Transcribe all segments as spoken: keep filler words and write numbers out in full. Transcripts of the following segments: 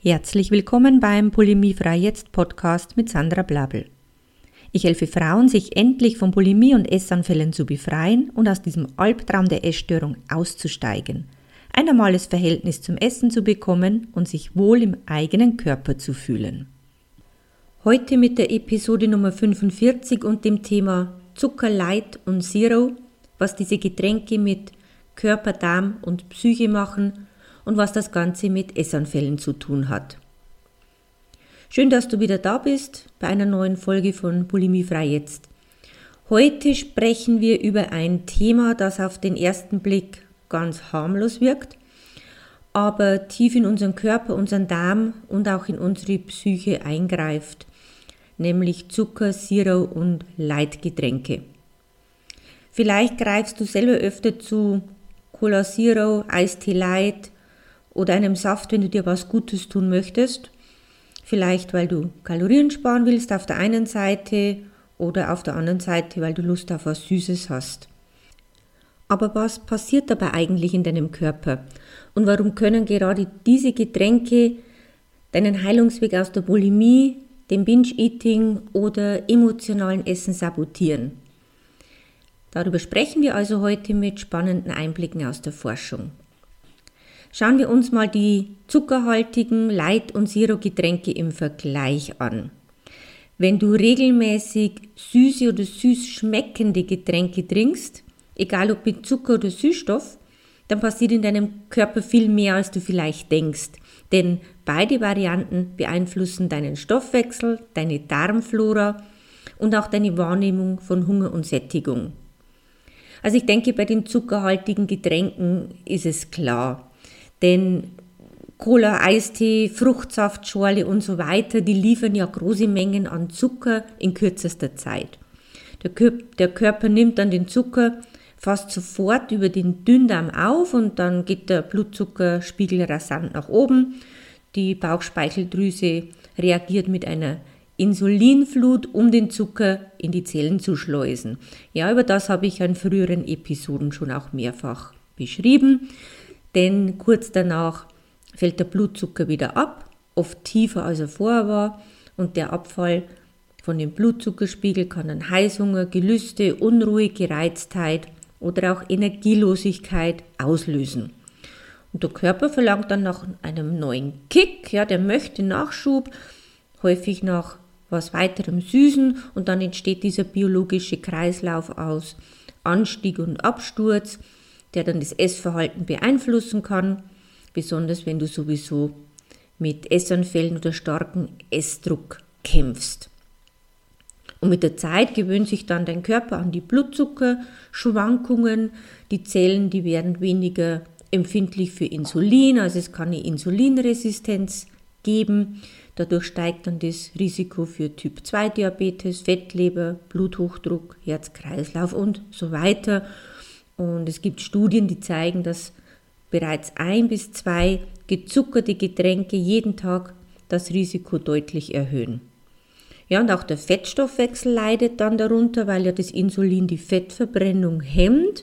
Herzlich willkommen beim Bulimiefrei Jetzt Podcast mit Sandra Blabel. Ich helfe Frauen, sich endlich von Bulimie und Essanfällen zu befreien und aus diesem Albtraum der Essstörung auszusteigen, ein normales Verhältnis zum Essen zu bekommen und sich wohl im eigenen Körper zu fühlen. Heute mit der Episode Nummer fünfundvierzig und dem Thema Zucker Light und Zero, was diese Getränke mit Körper, Darm und Psyche machen und was das Ganze mit Essanfällen zu tun hat. Schön, dass du wieder da bist bei einer neuen Folge von Bulimiefrei Jetzt. Heute sprechen wir über ein Thema, das auf den ersten Blick ganz harmlos wirkt, aber tief in unseren Körper, unseren Darm und auch in unsere Psyche eingreift, nämlich Zucker, Zero und Light-Getränke. Vielleicht greifst du selber öfter zu Cola Zero, Eistee Light oder einem Saft, wenn du dir was Gutes tun möchtest. Vielleicht, weil du Kalorien sparen willst auf der einen Seite oder auf der anderen Seite, weil du Lust auf was Süßes hast. Aber was passiert dabei eigentlich in deinem Körper? Und warum können gerade diese Getränke deinen Heilungsweg aus der Bulimie, dem Binge-Eating oder emotionalen Essen sabotieren? Darüber sprechen wir also heute mit spannenden Einblicken aus der Forschung. Schauen wir uns mal die zuckerhaltigen Light- und Zero-Getränke im Vergleich an. Wenn du regelmäßig süße oder süß schmeckende Getränke trinkst, egal ob mit Zucker oder Süßstoff, dann passiert in deinem Körper viel mehr, als du vielleicht denkst. Denn beide Varianten beeinflussen deinen Stoffwechsel, deine Darmflora und auch deine Wahrnehmung von Hunger und Sättigung. Also ich denke, bei den zuckerhaltigen Getränken ist es klar. Denn Cola, Eistee, Fruchtsaftschorle und so weiter, die liefern ja große Mengen an Zucker in kürzester Zeit. Der, Kör- der Körper nimmt dann den Zucker fast sofort über den Dünndarm auf und dann geht der Blutzuckerspiegel rasant nach oben. Die Bauchspeicheldrüse reagiert mit einer Insulinflut, um den Zucker in die Zellen zu schleusen. Ja, über das habe ich in früheren Episoden schon auch mehrfach beschrieben. Denn kurz danach fällt der Blutzucker wieder ab, oft tiefer als er vorher war, und der Abfall von dem Blutzuckerspiegel kann dann Heißhunger, Gelüste, Unruhe, Gereiztheit oder auch Energielosigkeit auslösen. Und der Körper verlangt dann nach einem neuen Kick, ja, der möchte Nachschub, häufig nach was weiterem Süßen, und dann entsteht dieser biologische Kreislauf aus Anstieg und Absturz, der dann das Essverhalten beeinflussen kann, besonders wenn du sowieso mit Essanfällen oder starkem Essdruck kämpfst. Und mit der Zeit gewöhnt sich dann dein Körper an die Blutzuckerschwankungen, die Zellen, die werden weniger empfindlich für Insulin, also es kann eine Insulinresistenz geben, dadurch steigt dann das Risiko für Typ zwei Diabetes, Fettleber, Bluthochdruck, Herz-Kreislauf und so weiter. Und es gibt Studien, die zeigen, dass bereits ein bis zwei gezuckerte Getränke jeden Tag das Risiko deutlich erhöhen. Ja, und auch der Fettstoffwechsel leidet dann darunter, weil ja das Insulin die Fettverbrennung hemmt,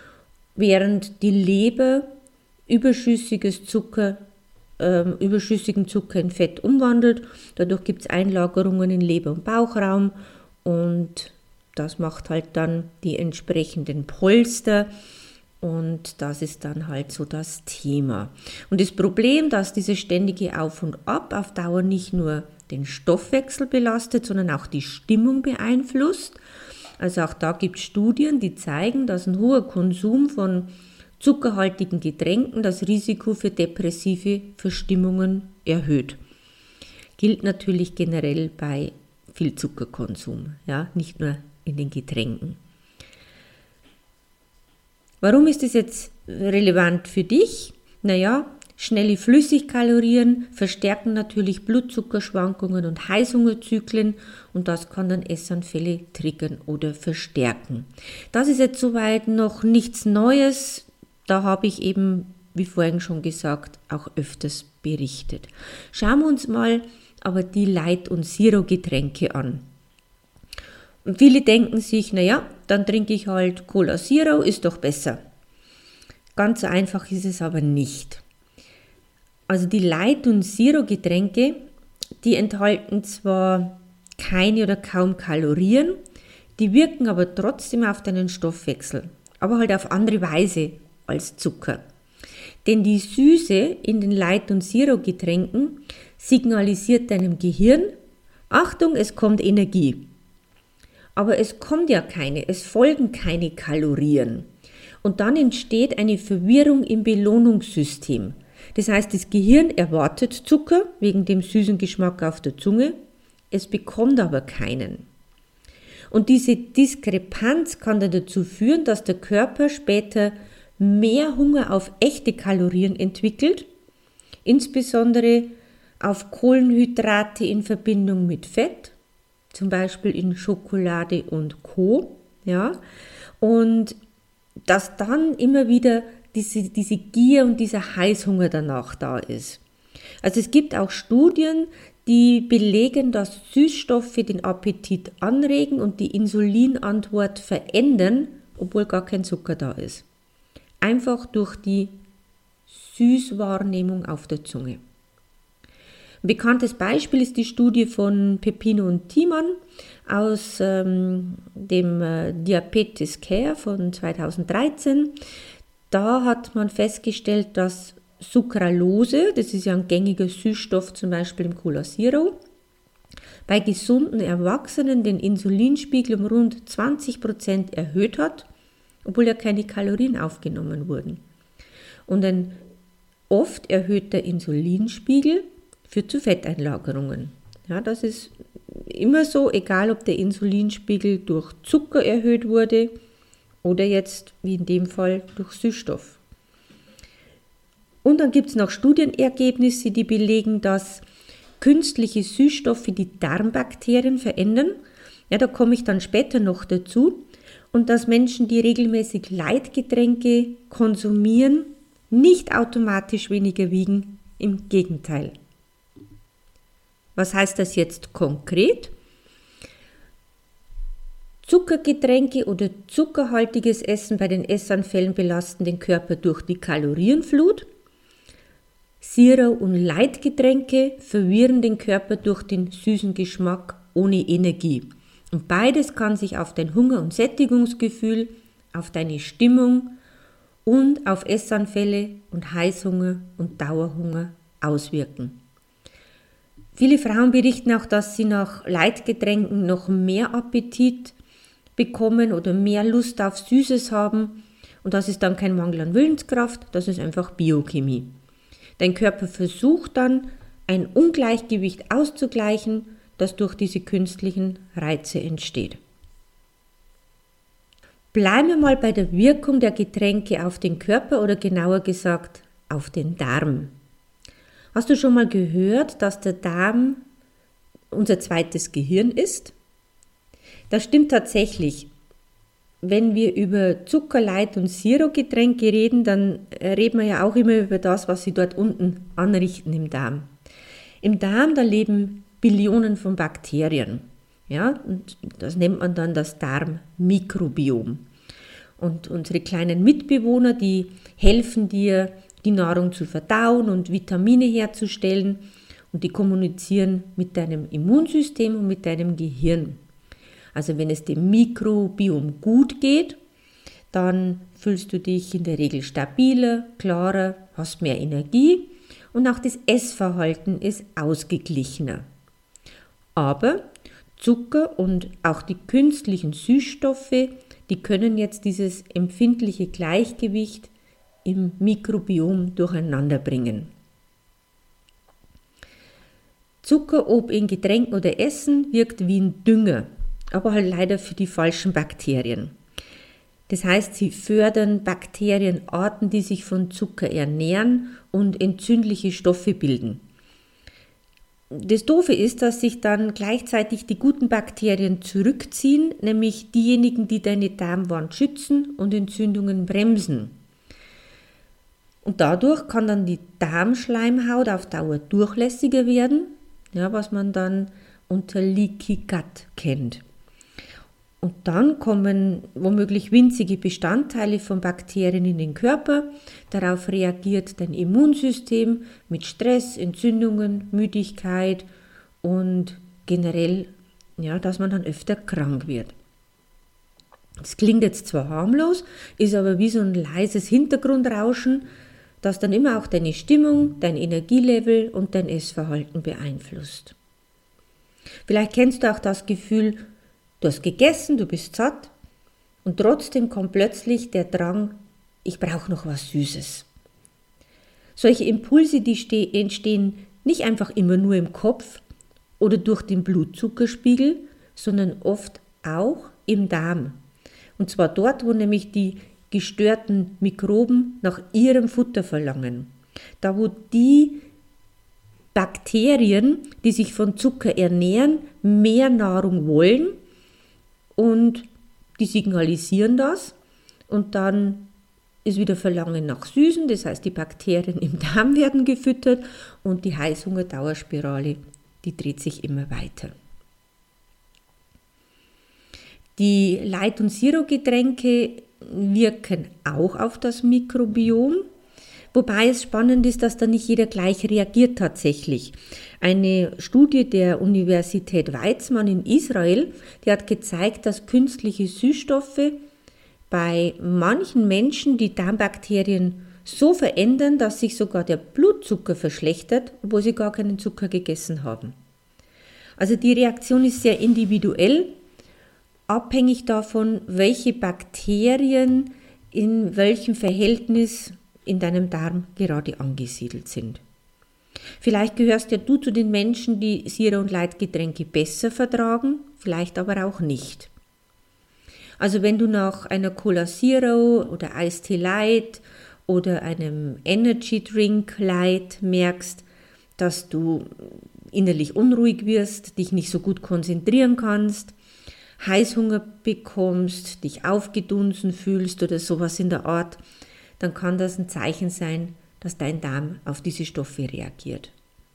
während die Leber überschüssiges Zucker, äh, überschüssigen Zucker in Fett umwandelt. Dadurch gibt es Einlagerungen in Leber und Bauchraum und das macht halt dann die entsprechenden Polster und das ist dann halt so das Thema. Und das Problem, dass diese ständige Auf und Ab auf Dauer nicht nur den Stoffwechsel belastet, sondern auch die Stimmung beeinflusst. Also auch da gibt es Studien, die zeigen, dass ein hoher Konsum von zuckerhaltigen Getränken das Risiko für depressive Verstimmungen erhöht. Gilt natürlich generell bei viel Zuckerkonsum, ja, nicht nur in den Getränken. Warum ist das jetzt relevant für dich? Naja, schnelle Flüssigkalorien verstärken natürlich Blutzuckerschwankungen und Heißhungerzyklen und das kann dann Essanfälle triggern oder verstärken. Das ist jetzt soweit noch nichts Neues, da habe ich eben, wie vorhin schon gesagt, auch öfters berichtet. Schauen wir uns mal aber die Light- und Zero-Getränke an. Und viele denken sich, naja, dann trinke ich halt Cola Zero, ist doch besser. Ganz so einfach ist es aber nicht. Also die Light- und Zero-Getränke, die enthalten zwar keine oder kaum Kalorien, die wirken aber trotzdem auf deinen Stoffwechsel, aber halt auf andere Weise als Zucker. Denn die Süße in den Light- und Zero-Getränken signalisiert deinem Gehirn, Achtung, es kommt Energie. Aber es kommt ja keine, es folgen keine Kalorien. Und dann entsteht eine Verwirrung im Belohnungssystem. Das heißt, das Gehirn erwartet Zucker wegen dem süßen Geschmack auf der Zunge, es bekommt aber keinen. Und diese Diskrepanz kann dann dazu führen, dass der Körper später mehr Hunger auf echte Kalorien entwickelt, insbesondere auf Kohlenhydrate in Verbindung mit Fett, zum Beispiel in Schokolade und Co. Ja, und dass dann immer wieder diese, diese Gier und dieser Heißhunger danach da ist. Also es gibt auch Studien, die belegen, dass Süßstoffe den Appetit anregen und die Insulinantwort verändern, obwohl gar kein Zucker da ist. Einfach durch die Süßwahrnehmung auf der Zunge. Ein bekanntes Beispiel ist die Studie von Pepino und Thiemann aus ähm, dem äh, Diabetes Care von zweitausenddreizehn. Da hat man festgestellt, dass Sucralose, das ist ja ein gängiger Süßstoff zum Beispiel im Cola Zero, bei gesunden Erwachsenen den Insulinspiegel um rund zwanzig Prozent erhöht hat, obwohl ja keine Kalorien aufgenommen wurden. Und ein oft erhöhter Insulinspiegel führt zu Fetteinlagerungen. Ja, das ist immer so, egal ob der Insulinspiegel durch Zucker erhöht wurde oder jetzt, wie in dem Fall, durch Süßstoff. Und dann gibt es noch Studienergebnisse, die belegen, dass künstliche Süßstoffe die Darmbakterien verändern. Ja, da komme ich dann später noch dazu. Und dass Menschen, die regelmäßig Leitgetränke konsumieren, nicht automatisch weniger wiegen, im Gegenteil. Was heißt das jetzt konkret? Zuckergetränke oder zuckerhaltiges Essen bei den Essanfällen belasten den Körper durch die Kalorienflut. Zero- und Leitgetränke verwirren den Körper durch den süßen Geschmack ohne Energie. Und beides kann sich auf dein Hunger- und Sättigungsgefühl, auf deine Stimmung und auf Essanfälle und Heißhunger und Dauerhunger auswirken. Viele Frauen berichten auch, dass sie nach Leitgetränken noch mehr Appetit bekommen oder mehr Lust auf Süßes haben. Und das ist dann kein Mangel an Willenskraft, das ist einfach Biochemie. Dein Körper versucht dann, ein Ungleichgewicht auszugleichen, das durch diese künstlichen Reize entsteht. Bleiben wir mal bei der Wirkung der Getränke auf den Körper oder genauer gesagt auf den Darm. Hast du schon mal gehört, dass der Darm unser zweites Gehirn ist? Das stimmt tatsächlich. Wenn wir über Zucker, Light- und Zero-Getränke reden, dann reden wir ja auch immer über das, was sie dort unten anrichten im Darm. Im Darm, da leben Billionen von Bakterien. Ja, und das nennt man dann das Darmmikrobiom. Und unsere kleinen Mitbewohner, die helfen dir, die Nahrung zu verdauen und Vitamine herzustellen, und die kommunizieren mit deinem Immunsystem und mit deinem Gehirn. Also wenn es dem Mikrobiom gut geht, dann fühlst du dich in der Regel stabiler, klarer, hast mehr Energie und auch das Essverhalten ist ausgeglichener. Aber Zucker und auch die künstlichen Süßstoffe, die können jetzt dieses empfindliche Gleichgewicht im Mikrobiom durcheinander bringen. Zucker, ob in Getränken oder Essen, wirkt wie ein Dünger, aber halt leider für die falschen Bakterien. Das heißt, sie fördern Bakterienarten, die sich von Zucker ernähren und entzündliche Stoffe bilden. Das Doofe ist, dass sich dann gleichzeitig die guten Bakterien zurückziehen, nämlich diejenigen, die deine Darmwand schützen und Entzündungen bremsen. Und dadurch kann dann die Darmschleimhaut auf Dauer durchlässiger werden, ja, was man dann unter Leaky Gut kennt. Und dann kommen womöglich winzige Bestandteile von Bakterien in den Körper. Darauf reagiert dein Immunsystem mit Stress, Entzündungen, Müdigkeit und generell, ja, dass man dann öfter krank wird. Das klingt jetzt zwar harmlos, ist aber wie so ein leises Hintergrundrauschen, das dann immer auch deine Stimmung, dein Energielevel und dein Essverhalten beeinflusst. Vielleicht kennst du auch das Gefühl, du hast gegessen, du bist satt und trotzdem kommt plötzlich der Drang, ich brauche noch was Süßes. Solche Impulse, die entstehen nicht einfach immer nur im Kopf oder durch den Blutzuckerspiegel, sondern oft auch im Darm. Und zwar dort, wo nämlich die gestörten Mikroben nach ihrem Futter verlangen. Da, wo die Bakterien, die sich von Zucker ernähren, mehr Nahrung wollen und die signalisieren das und dann ist wieder Verlangen nach Süßen, das heißt die Bakterien im Darm werden gefüttert und die Heißhunger-Dauerspirale, die dreht sich immer weiter. Die Light- und Zero-Getränke wirken auch auf das Mikrobiom, wobei es spannend ist, dass da nicht jeder gleich reagiert tatsächlich. Eine Studie der Universität Weizmann in Israel, die hat gezeigt, dass künstliche Süßstoffe bei manchen Menschen die Darmbakterien so verändern, dass sich sogar der Blutzucker verschlechtert, obwohl sie gar keinen Zucker gegessen haben. Also die Reaktion ist sehr individuell, abhängig davon, welche Bakterien in welchem Verhältnis in deinem Darm gerade angesiedelt sind. Vielleicht gehörst ja du zu den Menschen, die Zero- und Light-Getränke besser vertragen, vielleicht aber auch nicht. Also wenn du nach einer Cola Zero oder Eistee Light oder einem Energy Drink Light merkst, dass du innerlich unruhig wirst, dich nicht so gut konzentrieren kannst, Heißhunger bekommst, dich aufgedunsen fühlst oder sowas in der Art, dann kann das ein Zeichen sein, dass dein Darm auf diese Stoffe reagiert.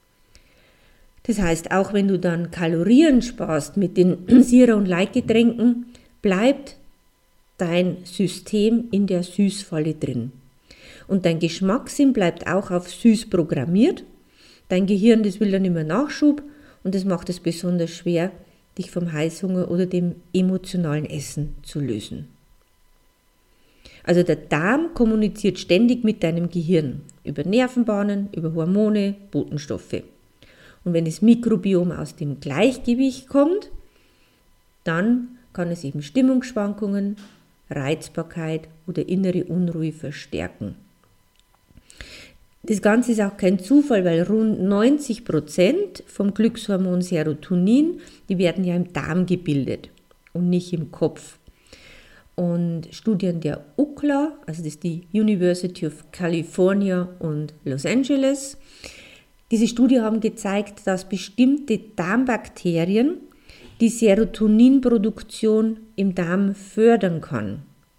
Das heißt, auch wenn du dann Kalorien sparst mit den Zero- und Light-Getränken, bleibt dein System in der Süßfalle drin. Und dein Geschmackssinn bleibt auch auf süß programmiert. Dein Gehirn, das will dann immer Nachschub und das macht es besonders schwer, dich vom Heißhunger oder dem emotionalen Essen zu lösen. Also der Darm kommuniziert ständig mit deinem Gehirn über Nervenbahnen, über Hormone, Botenstoffe. Und wenn das Mikrobiom aus dem Gleichgewicht kommt, dann kann es eben Stimmungsschwankungen, Reizbarkeit oder innere Unruhe verstärken. Das Ganze ist auch kein Zufall, weil rund neunzig Prozent vom Glückshormon Serotonin, die werden ja im Darm gebildet und nicht im Kopf. Und Studien der U C L A, also das ist die University of California und Los Angeles, diese Studie haben gezeigt, dass bestimmte Darmbakterien die Serotoninproduktion im Darm fördern kann.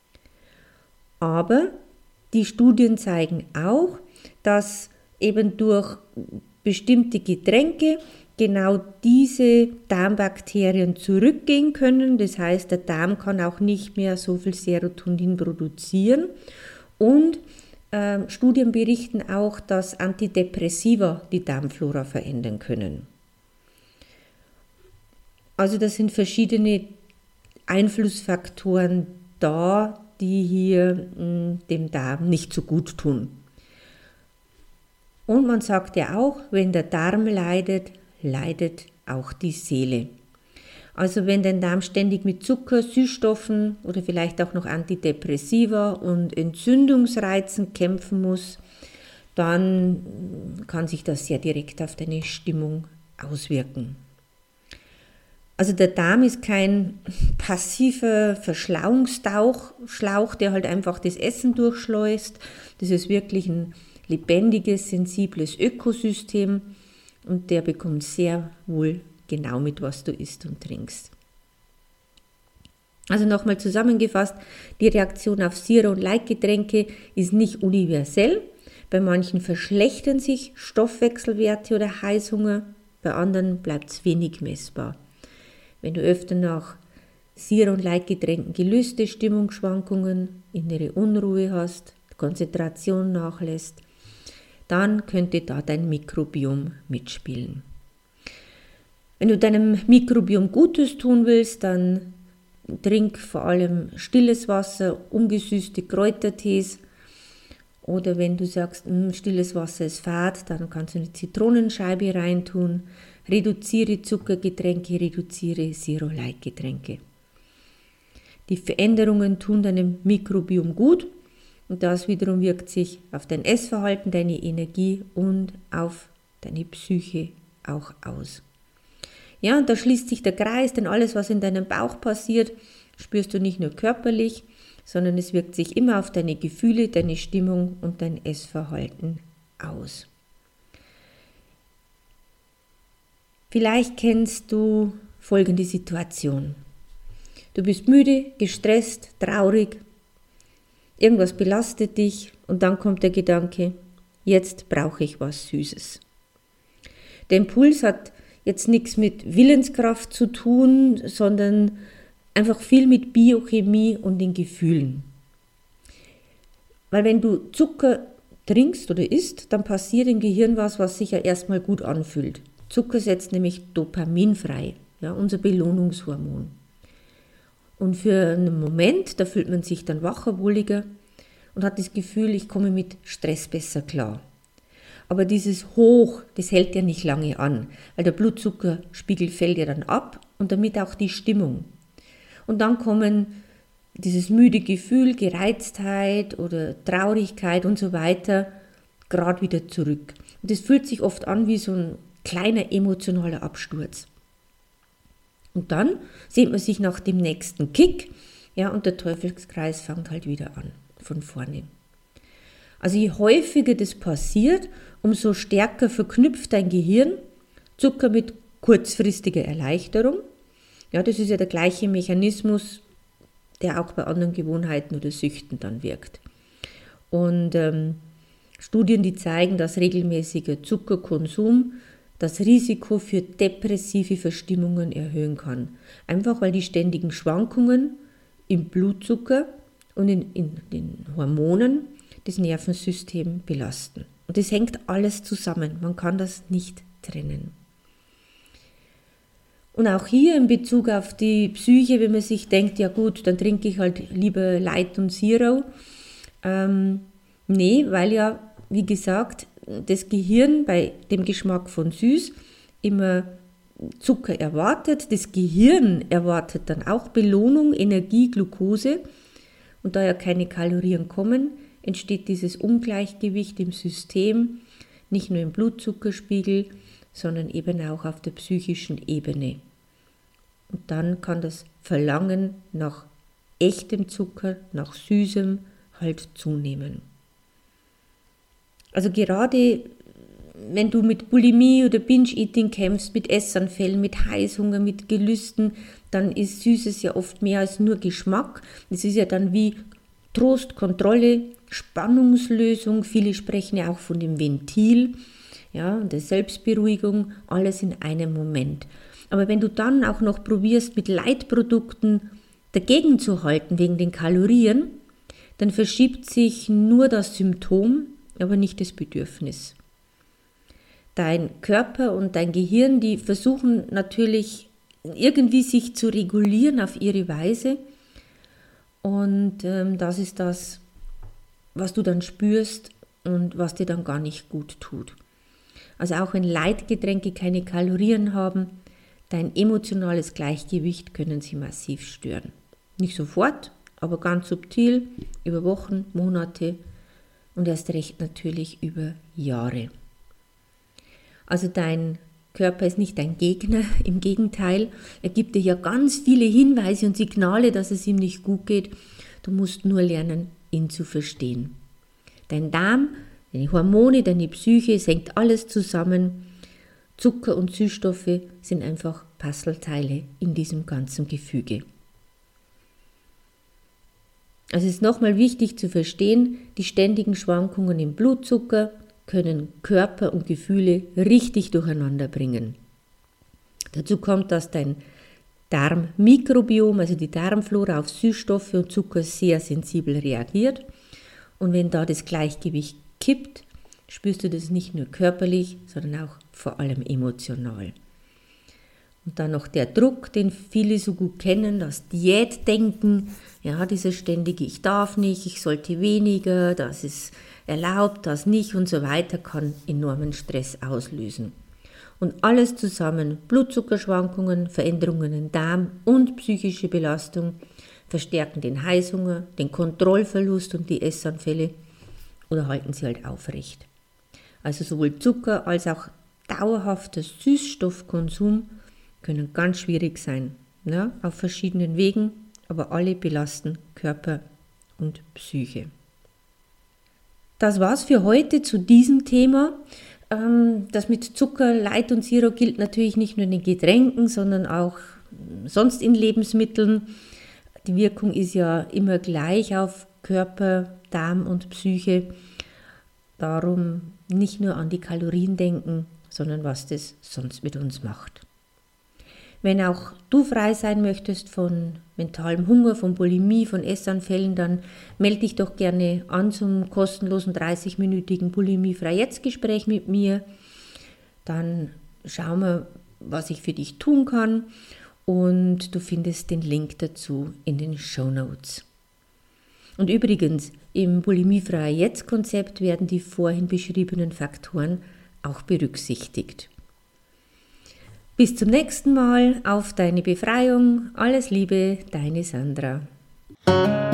Aber die Studien zeigen auch, dass eben durch bestimmte Getränke genau diese Darmbakterien zurückgehen können. Das heißt, der Darm kann auch nicht mehr so viel Serotonin produzieren. Und äh, Studien berichten auch, dass Antidepressiva die Darmflora verändern können. Also das sind verschiedene Einflussfaktoren da, die hier mh, dem Darm nicht so gut tun. Und man sagt ja auch, wenn der Darm leidet, leidet auch die Seele. Also wenn dein Darm ständig mit Zucker, Süßstoffen oder vielleicht auch noch Antidepressiva und Entzündungsreizen kämpfen muss, dann kann sich das sehr direkt auf deine Stimmung auswirken. Also der Darm ist kein passiver Verschlauungstauch, der halt einfach das Essen durchschleust. Das ist wirklich ein lebendiges, sensibles Ökosystem und der bekommt sehr wohl genau mit, was du isst und trinkst. Also nochmal zusammengefasst, die Reaktion auf Zero- und Light-Getränke ist nicht universell. Bei manchen verschlechtern sich Stoffwechselwerte oder Heißhunger, bei anderen bleibt es wenig messbar. Wenn du öfter nach Sier- und Leitgetränken gelöste Stimmungsschwankungen, innere Unruhe hast, Konzentration nachlässt, dann könnte da dein Mikrobiom mitspielen. Wenn du deinem Mikrobiom Gutes tun willst, dann trink vor allem stilles Wasser, ungesüßte Kräutertees. Oder wenn du sagst, stilles Wasser ist fad, dann kannst du eine Zitronenscheibe reintun. Reduziere Zuckergetränke, reduziere Zero-Light-Getränke. Die Veränderungen tun deinem Mikrobiom gut und das wiederum wirkt sich auf dein Essverhalten, deine Energie und auf deine Psyche auch aus. Ja, und da schließt sich der Kreis, denn alles, was in deinem Bauch passiert, spürst du nicht nur körperlich, sondern es wirkt sich immer auf deine Gefühle, deine Stimmung und dein Essverhalten aus. Vielleicht kennst du folgende Situation. Du bist müde, gestresst, traurig, irgendwas belastet dich und dann kommt der Gedanke, jetzt brauche ich was Süßes. Der Impuls hat jetzt nichts mit Willenskraft zu tun, sondern einfach viel mit Biochemie und den Gefühlen. Weil wenn du Zucker trinkst oder isst, dann passiert im Gehirn was, was sich ja erstmal gut anfühlt. Zucker setzt nämlich Dopamin frei, ja, unser Belohnungshormon. Und für einen Moment, da fühlt man sich dann wacher, wohliger und hat das Gefühl, ich komme mit Stress besser klar. Aber dieses Hoch, das hält ja nicht lange an, weil der Blutzuckerspiegel fällt ja dann ab und damit auch die Stimmung. Und dann kommen dieses müde Gefühl, Gereiztheit oder Traurigkeit und so weiter gerade wieder zurück. Und das fühlt sich oft an wie so ein kleiner emotionaler Absturz. Und dann sehnt man sich nach dem nächsten Kick, ja, und der Teufelskreis fängt halt wieder an, von vorne. Also je häufiger das passiert, umso stärker verknüpft dein Gehirn Zucker mit kurzfristiger Erleichterung. Ja, das ist ja der gleiche Mechanismus, der auch bei anderen Gewohnheiten oder Süchten dann wirkt. Und ähm, Studien, die zeigen, dass regelmäßiger Zuckerkonsum das Risiko für depressive Verstimmungen erhöhen kann. Einfach weil die ständigen Schwankungen im Blutzucker und in, in den Hormonen das Nervensystem belasten. Und das hängt alles zusammen, man kann das nicht trennen. Und auch hier in Bezug auf die Psyche, wenn man sich denkt, ja gut, dann trinke ich halt lieber Light und Zero. Ähm, nee, weil ja, wie gesagt, das Gehirn bei dem Geschmack von süß immer Zucker erwartet. Das Gehirn erwartet dann auch Belohnung, Energie, Glucose. Und da ja keine Kalorien kommen, entsteht dieses Ungleichgewicht im System, nicht nur im Blutzuckerspiegel, sondern eben auch auf der psychischen Ebene. Und dann kann das Verlangen nach echtem Zucker, nach Süßem halt zunehmen. Also gerade wenn du mit Bulimie oder Binge-Eating kämpfst, mit Essanfällen, mit Heißhunger, mit Gelüsten, dann ist Süßes ja oft mehr als nur Geschmack. Es ist ja dann wie Trost, Kontrolle, Spannungslösung. Viele sprechen ja auch von dem Ventil, ja, der Selbstberuhigung, alles in einem Moment. Aber wenn du dann auch noch probierst, mit Leitprodukten dagegen zu halten wegen den Kalorien, dann verschiebt sich nur das Symptom, aber nicht das Bedürfnis. Dein Körper und dein Gehirn, die versuchen natürlich irgendwie sich zu regulieren auf ihre Weise. Und ähm, das ist das, was du dann spürst und was dir dann gar nicht gut tut. Also auch wenn Leitgetränke keine Kalorien haben, dein emotionales Gleichgewicht können sie massiv stören. Nicht sofort, aber ganz subtil, über Wochen, Monate und erst recht natürlich über Jahre. Also dein Körper ist nicht dein Gegner, im Gegenteil, er gibt dir ja ganz viele Hinweise und Signale, dass es ihm nicht gut geht. Du musst nur lernen, ihn zu verstehen. Dein Darm, deine Hormone, deine Psyche, es hängt alles zusammen. Zucker und Süßstoffe sind einfach Puzzleteile in diesem ganzen Gefüge. Also es ist nochmal wichtig zu verstehen, die ständigen Schwankungen im Blutzucker können Körper und Gefühle richtig durcheinander bringen. Dazu kommt, dass dein Darmmikrobiom, also die Darmflora, auf Süßstoffe und Zucker sehr sensibel reagiert. Und wenn da das Gleichgewicht kippt, spürst du das nicht nur körperlich, sondern auch vor allem emotional. Und dann noch der Druck, den viele so gut kennen, das Diätdenken, ja, dieses ständige, ich darf nicht, ich sollte weniger, das ist erlaubt, das nicht und so weiter, kann enormen Stress auslösen. Und alles zusammen, Blutzuckerschwankungen, Veränderungen im Darm und psychische Belastung, verstärken den Heißhunger, den Kontrollverlust und die Essanfälle oder halten sie halt aufrecht. Also sowohl Zucker als auch dauerhafter Süßstoffkonsum können ganz schwierig sein, ja, auf verschiedenen Wegen, aber alle belasten Körper und Psyche. Das war's für heute zu diesem Thema. Das mit Zucker, Light und Zero gilt natürlich nicht nur in den Getränken, sondern auch sonst in Lebensmitteln. Die Wirkung ist ja immer gleich auf Körper, Darm und Psyche. Darum nicht nur an die Kalorien denken, sondern was das sonst mit uns macht. Wenn auch du frei sein möchtest von mentalem Hunger, von Bulimie, von Essanfällen, dann melde dich doch gerne an zum kostenlosen dreißig-minütigen Bulimie-frei-jetzt-Gespräch mit mir. Dann schauen wir, was ich für dich tun kann, und du findest den Link dazu in den Shownotes. Und übrigens, im Bulimie-frei-jetzt-Konzept werden die vorhin beschriebenen Faktoren auch berücksichtigt. Bis zum nächsten Mal, auf deine Befreiung. Alles Liebe, deine Sandra.